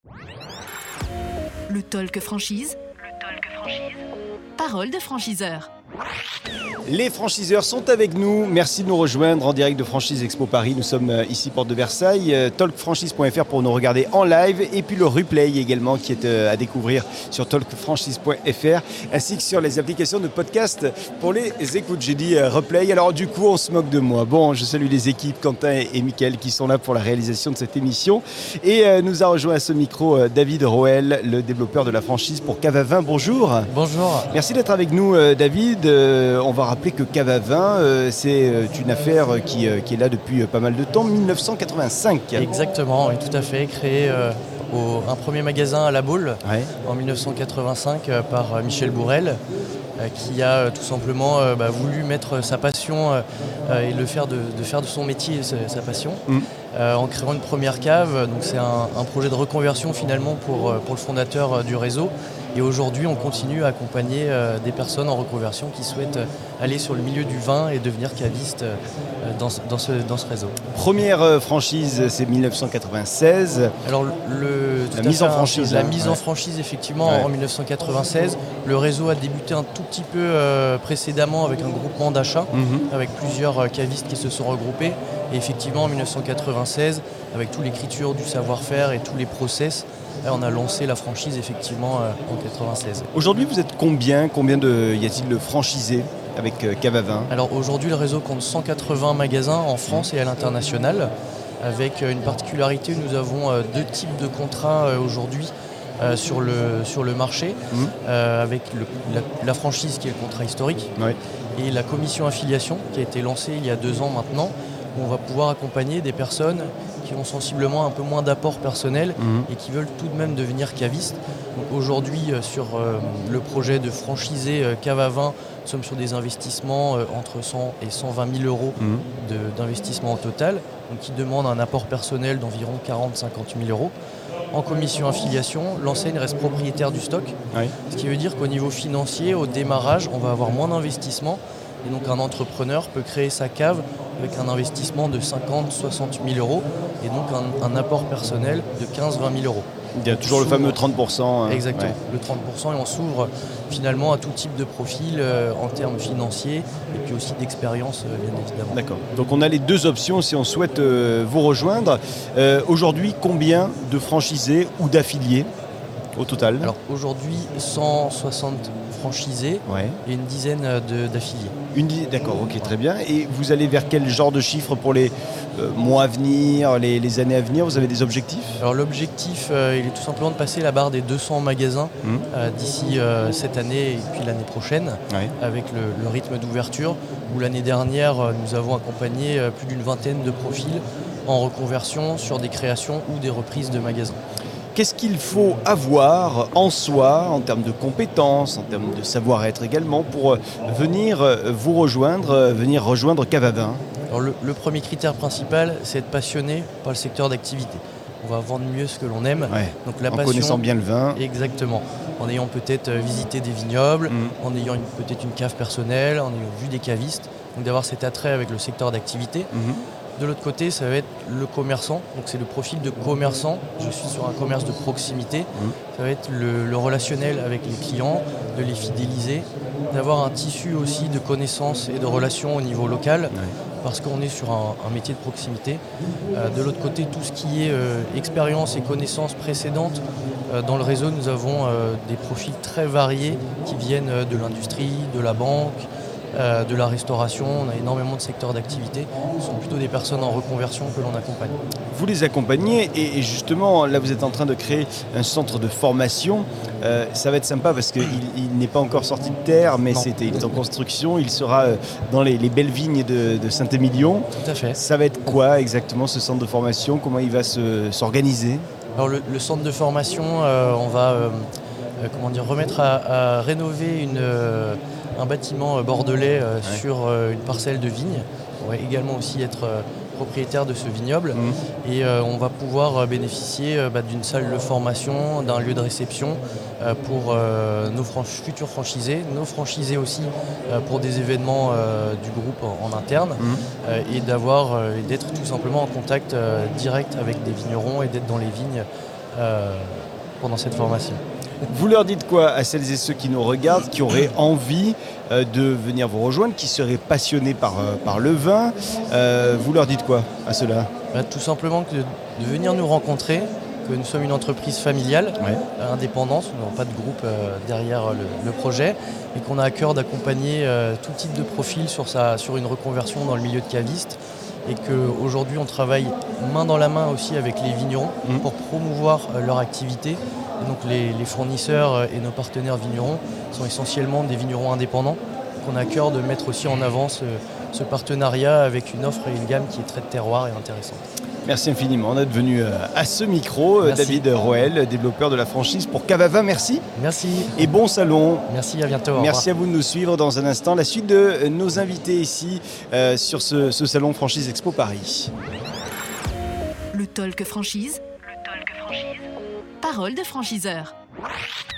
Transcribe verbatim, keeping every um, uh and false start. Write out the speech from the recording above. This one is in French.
Le talk franchise. Le talk franchise. Parole de franchiseur. Les franchiseurs sont avec nous. Merci de nous rejoindre en direct de Franchise Expo Paris. Nous sommes ici, porte de Versailles. talk franchise point f r pour nous regarder en live. Et puis le replay également qui est à découvrir sur talk franchise point f r ainsi que sur les applications de podcast pour les écoutes. J'ai dit replay. Alors du coup, on se moque de moi. Bon, je salue les équipes, Quentin et Mickaël qui sont là pour la réalisation de cette émission. Et euh, nous a rejoint à ce micro euh, David Roel, le développeur de la franchise pour Cave à Vin. Bonjour. Bonjour. Merci d'être avec nous, euh, David. Euh, on va rappeler que Cave à Vin, euh, c'est euh, une affaire qui, euh, qui est là depuis euh, pas mal de temps, mille neuf cent quatre-vingt-cinq. Exactement, oui, tout à fait. Créé euh, au, un premier magasin à La Baule ouais. en mille neuf cent quatre-vingt-cinq euh, par euh, Michel Bourrel, euh, qui a euh, tout simplement euh, bah, voulu mettre sa passion euh, et le faire de, de faire de son métier sa, sa passion. Mm. Euh, en créant une première cave. Donc c'est un, un projet de reconversion finalement pour, pour le fondateur euh, du réseau. Et aujourd'hui, on continue à accompagner euh, des personnes en reconversion qui souhaitent euh, aller sur le milieu du vin et devenir cavistes euh, dans, dans, ce, dans ce réseau. Première euh, franchise, c'est mille neuf cent quatre-vingt-seize. Alors, le, la mise en franchise. La hein, mise ouais. en franchise, effectivement, ouais. en mille neuf cent quatre-vingt-seize. Le réseau a débuté un tout petit peu euh, précédemment avec un groupement d'achat, mm-hmm. avec plusieurs euh, cavistes qui se sont regroupés. Et effectivement, en mille neuf cent quatre-vingt-seize, avec toute l'écriture du savoir-faire et tous les process, on a lancé la franchise effectivement en quatre-vingt-seize. Aujourd'hui, vous êtes combien Combien de, y a-t-il de franchisés avec euh, Cave à Vin ? Alors aujourd'hui, le réseau compte cent quatre-vingts magasins en France et à l'international. Avec une particularité, nous avons deux types de contrats aujourd'hui euh, sur, le, sur le marché, mmh. euh, avec le, la, la franchise qui est le contrat historique, ouais. et la commission affiliation qui a été lancée il y a deux ans maintenant, où on va pouvoir accompagner des personnes qui ont sensiblement un peu moins d'apport personnel mmh. et qui veulent tout de même devenir cavistes. Donc aujourd'hui, euh, sur euh, le projet de franchiser euh, Cave à Vin, nous sommes sur des investissements euh, entre cent et cent vingt mille euros mmh. de, d'investissement au total, donc qui demandent un apport personnel d'environ quarante à cinquante mille euros. En commission affiliation, l'enseigne reste propriétaire du stock, oui. ce qui veut dire qu'au niveau financier, au démarrage, on va avoir moins d'investissement. Et donc un entrepreneur peut créer sa cave avec un investissement de cinquante à soixante mille euros et donc un, un apport personnel de quinze à vingt mille euros. Il y a toujours le fameux trente pour cent. Hein. Exactement, ouais. le trente pour cent, et on s'ouvre finalement à tout type de profil euh, en termes financiers et puis aussi d'expérience euh, bien évidemment. D'accord, donc on a les deux options si on souhaite euh, vous rejoindre. Euh, aujourd'hui, combien de franchisés ou d'affiliés au total ? Alors aujourd'hui, cent soixante franchisés ouais. et une dizaine de, d'affiliés. Une dizaine, d'accord, ok, très bien. Et vous allez vers quel genre de chiffres pour les euh, mois à venir, les, les années à venir ? Vous avez des objectifs ? Alors l'objectif, euh, il est tout simplement de passer la barre des deux cents magasins mmh. euh, d'ici euh, cette année et puis l'année prochaine, ouais. avec le, le rythme d'ouverture, où l'année dernière, euh, nous avons accompagné euh, plus d'une vingtaine de profils en reconversion sur des créations ou des reprises de magasins. Qu'est-ce qu'il faut avoir en soi, en termes de compétences, en termes de savoir-être également, pour venir vous rejoindre, venir rejoindre Cave à Vin ? Alors le, le premier critère principal, c'est être passionné par le secteur d'activité. On va vendre mieux ce que l'on aime. Ouais, donc la en passion, connaissant bien le vin. Exactement. En ayant peut-être visité des vignobles, mmh. en ayant une, peut-être une cave personnelle, en ayant vu des cavistes. Donc d'avoir cet attrait avec le secteur d'activité. Mmh. De l'autre côté, ça va être le commerçant. Donc c'est le profil de commerçant. Je suis sur un commerce de proximité. Mmh. Ça va être le, le relationnel avec les clients, de les fidéliser, d'avoir un tissu aussi de connaissances et de relations au niveau local, ouais. parce qu'on est sur un, un métier de proximité. Euh, de l'autre côté, tout ce qui est euh, expérience et connaissances précédentes. Euh, dans le réseau, nous avons euh, des profils très variés qui viennent euh, de l'industrie, de la banque, Euh, de la restauration. On a énormément de secteurs d'activité. Ce sont plutôt des personnes en reconversion que l'on accompagne. Vous les accompagnez et, et justement, là vous êtes en train de créer un centre de formation. Euh, ça va être sympa parce qu'il il n'est pas encore sorti de terre, mais c'était, il est en construction. Il sera dans les, les belles vignes de, de Saint-Émilion. Tout à fait. Ça va être quoi exactement ce centre de formation ? Comment il va se, s'organiser ? Alors le, le centre de formation, euh, on va euh, euh, comment dire, remettre à, à rénover une... Euh, un bâtiment bordelais euh, ouais. sur euh, une parcelle de vigne. On va également aussi être euh, propriétaire de ce vignoble mmh. et euh, on va pouvoir euh, bénéficier euh, bah, d'une salle de formation, d'un lieu de réception euh, pour euh, nos franch- futurs franchisés, nos franchisés aussi euh, pour des événements euh, du groupe en, en interne mmh. euh, et d'avoir euh, et d'être tout simplement en contact euh, direct avec des vignerons et d'être dans les vignes euh, pendant cette formation. Vous leur dites quoi à celles et ceux qui nous regardent, qui auraient envie euh, de venir vous rejoindre, qui seraient passionnés par, euh, par le vin euh, Vous leur dites quoi à ceux-là? Bah, tout simplement que de, de venir nous rencontrer, que nous sommes une entreprise familiale, Ouais. euh, indépendante, nous n'avons pas de groupe euh, derrière le, le projet, et qu'on a à cœur d'accompagner euh, tout type de profil sur, sa, sur une reconversion dans le milieu de caviste, et qu'aujourd'hui on travaille main dans la main aussi avec les vignerons Mmh. pour promouvoir euh, leur activité. Et donc les, les fournisseurs euh, et nos partenaires vignerons sont essentiellement des vignerons indépendants. Donc on a à cœur de mettre aussi en avant ce, ce partenariat avec une offre et une gamme qui est très de terroir et intéressante. Merci infiniment d'être venu euh, à ce micro. Euh, Merci. David Roel, développeur de la franchise pour Cave à Vin, merci. Merci, Et bon salon. merci, à bientôt. Au Merci revoir. à vous de nous suivre dans un instant. La suite de nos invités ici euh, sur ce, ce salon Franchise Expo Paris. Le talk franchise. Le talk franchise. Parole de franchiseur.